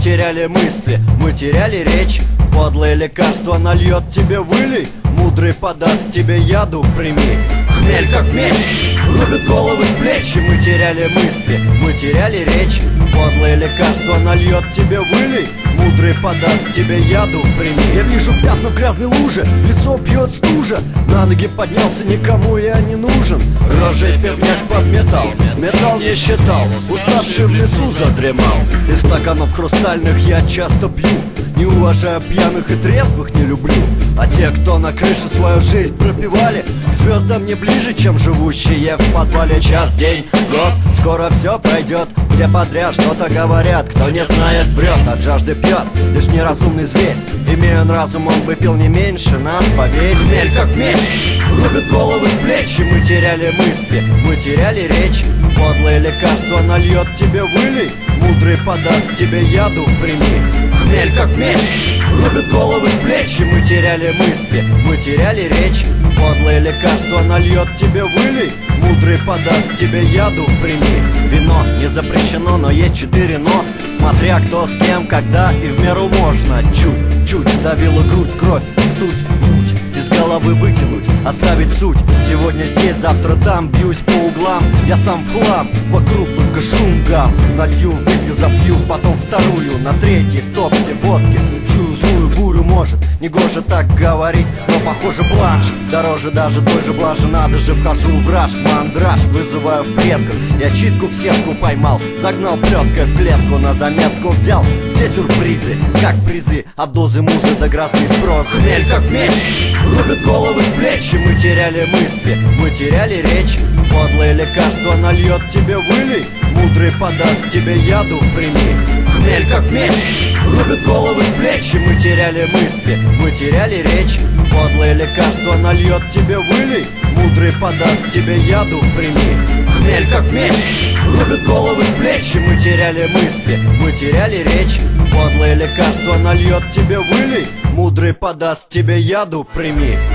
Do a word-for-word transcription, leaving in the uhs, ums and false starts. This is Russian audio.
теряли мысли, мы теряли речь. Подлое лекарство нальет тебе вылей, мудрый подаст тебе яду, прими. Хмель как меч, рубит головы с плеч. Мы теряли мысли, мы теряли речь. Подлое лекарство нальет тебе вылей, мудрый подаст тебе яду, прими. Я вижу пятна в грязной луже, лицо бьет стужа. На ноги поднялся, никому я не нужен. Рожей пивняк под металл, металл не считал, уставший в лесу задремал. Из стаканов хрустальных я часто пью, не уважая пьяных и трезвых не люблю. А те, кто на крыше свою жизнь пропивали, к звездам не ближе, чем живущие в подвале. Час, день, год, скоро все пройдет. Все подряд что-то говорят, кто не знает, врет. От жажды пьет лишь неразумный зверь. Имея он разум, он бы пил не меньше нас, поверь. Хмель как меч, рубит головы с плеч. Мы теряли мысли, мы теряли речь. Подлое лекарство нальет тебе вылей, мудрый подаст тебе яду, прими. Хмель как меч, рубит головы с плеч. Мы теряли мысли, мы теряли речь. Подлое лекарство нальет тебе вылей, мудрый подаст тебе яду, прими. Вино не запрещено, но есть четыре но. Смотря кто с кем, когда и в меру можно. Чуть-чуть сдавила грудь кровь, тут путь из головы выкинуть, оставить суть. Сегодня здесь, завтра там, бьюсь по углам. Я сам в хлам, вокруг только шум гам. Налью, выпью, запью, потом вторую, на третьей стопке водки. Чую злую бурю, может, негоже так говорить, но похоже бланш дороже даже той же блажи. Надо же, вхожу в раж, мандраж вызываю в предках. Я читку в сетку поймал, загнал плеткой в клетку, на заметку взял все сюрпризы, как призы, от дозы музы до грозы прозы. Хмель как меч, рубит головы с плеч. Мы теряли мысли, мы теряли речь. Подлое лекарство нальет тебе вылей, мудрый подаст тебе яду, прими. Хмель как меч, рубит головы с плеч. Мы теряли мысли, мы теряли речь. Подлое лекарство нальет тебе вылей, мудрый подаст тебе яду, прими. Хмель как меч, рубит головы с плеч. Мы теряли мысли, мы теряли речь. Подлое лекарство нальет тебе вылей, мудрый подаст тебе яду, прими.